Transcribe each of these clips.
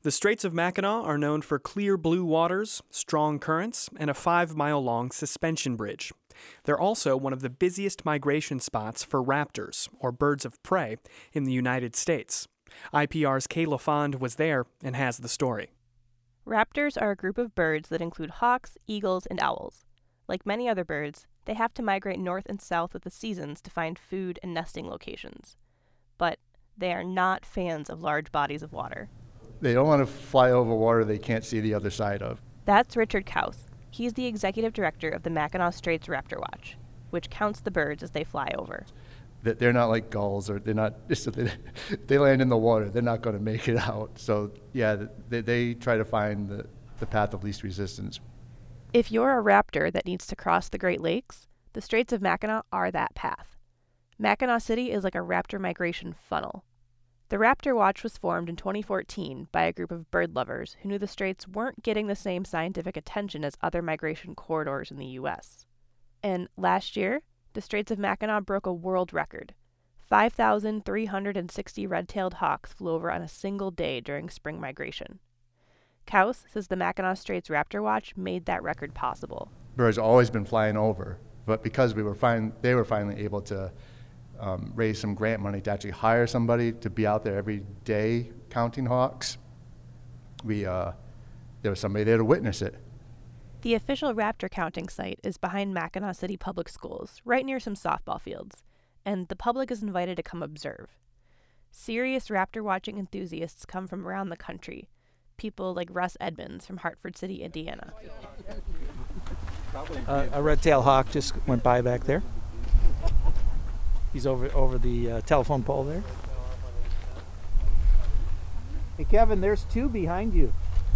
The Straits of Mackinac are known for clear blue waters, strong currents, and a 5-mile-long suspension bridge. They're also one of the busiest migration spots for raptors, or birds of prey, in the United States. IPR's Kay LaFond was there and has the story. Raptors are a group of birds that include hawks, eagles, and owls. Like many other birds, they have to migrate north and south with the seasons to find food and nesting locations. But they are not fans of large bodies of water. They don't want to fly over water they can't see the other side of. That's Richard Kaus. He's the executive director of the Mackinac Straits Raptor Watch, which counts the birds as they fly over. That they're not like gulls, or they're not. They land in the water, they're not going to make it out. So yeah, they try to find the path of least resistance. If you're a raptor that needs to cross the Great Lakes, the Straits of Mackinac are that path. Mackinac City is like a raptor migration funnel. The Raptor Watch was formed in 2014 by a group of bird lovers who knew the Straits weren't getting the same scientific attention as other migration corridors in the U.S. And last year, the Straits of Mackinac broke a world record. 5,360 red-tailed hawks flew over on a single day during spring migration. Kaus says the Mackinac Straits Raptor Watch made that record possible. Birds have always been flying over, but because they were finally able to raise some grant money to actually hire somebody to be out there every day counting hawks, there was somebody there to witness it. The official raptor counting site is behind Mackinac City Public Schools, right near some softball fields, and the public is invited to come observe. Serious raptor watching enthusiasts come from around the country, people like Russ Edmonds from Hartford City, Indiana. A red-tailed hawk just went by back there. He's over the telephone pole there. Hey, Kevin, there's two behind you.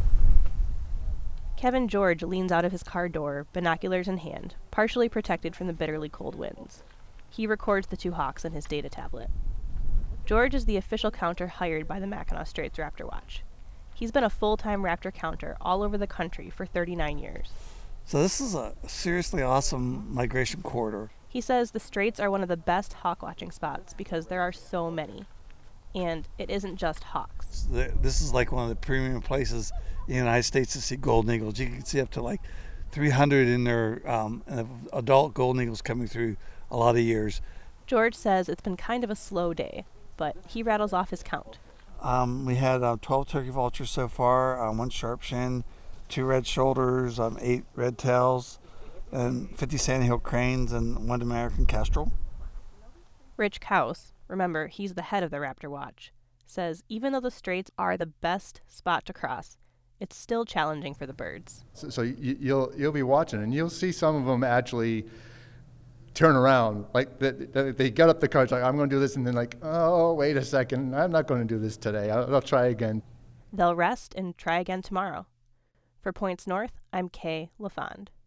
Kevin George leans out of his car door, binoculars in hand, partially protected from the bitterly cold winds. He records the two hawks on his data tablet. George is the official counter hired by the Mackinac Straits Raptor Watch. He's been a full-time raptor counter all over the country for 39 years. So this is a seriously awesome migration corridor. He says the Straits are one of the best hawk watching spots because there are so many. And it isn't just hawks. This is like one of the premium places in the United States to see golden eagles. You can see up to like 300 in there, adult golden eagles coming through a lot of years. George says it's been kind of a slow day, but he rattles off his count. We had 12 turkey vultures so far, 1 sharp shin, 2 red shoulders, 8 red tails, and 50 sandhill cranes, and 1 American kestrel. Rich Kaus, remember he's the head of the Raptor Watch, says even though the Straits are the best spot to cross, it's still challenging for the birds. So you'll be watching, and you'll see some of them actually turn around, like they get up the car, like I'm going to do this, and then like, oh wait a second, I'm not going to do this today. I'll try again. They'll rest and try again tomorrow. For Points North, I'm Kay LaFond.